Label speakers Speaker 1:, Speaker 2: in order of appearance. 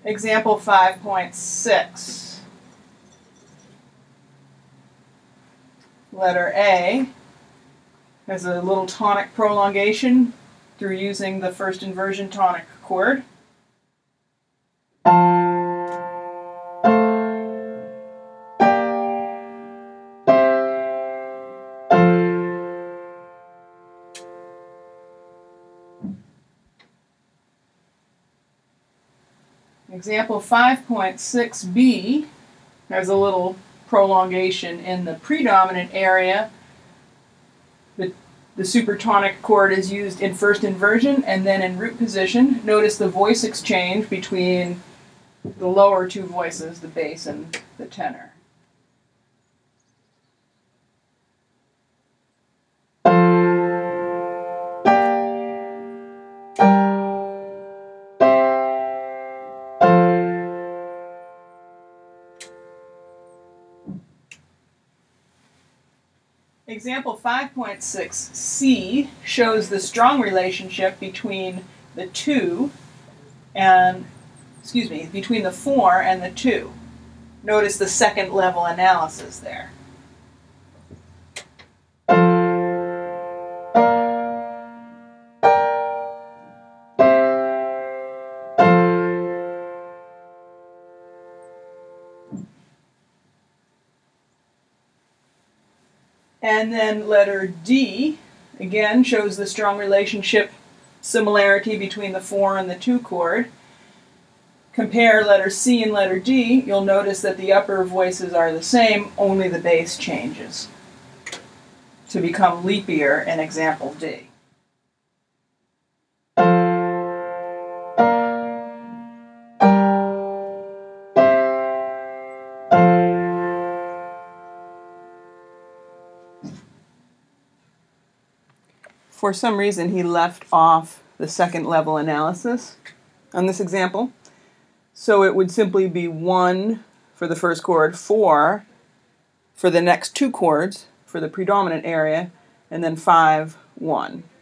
Speaker 1: Example 5.6. Letter A has a little tonic prolongation through using the first inversion tonic chord. Example 5.6b has a little prolongation in the predominant area. The supertonic chord is used in first inversion and then in root position. Notice the voice exchange between the lower two voices, the bass and the tenor. Example 5.6c shows the strong relationship between the 4 and the 2. Notice the second level analysis there. And then letter D, again, shows the strong relationship similarity between the 4 and the 2 chord. Compare letter C and letter D, you'll notice that the upper voices are the same, only the bass changes to become leapier in example D. For some reason, he left off the second level analysis on this example. So it would simply be 1 for the first chord, 4 for the next 2 chords for the predominant area, and then 5, 1.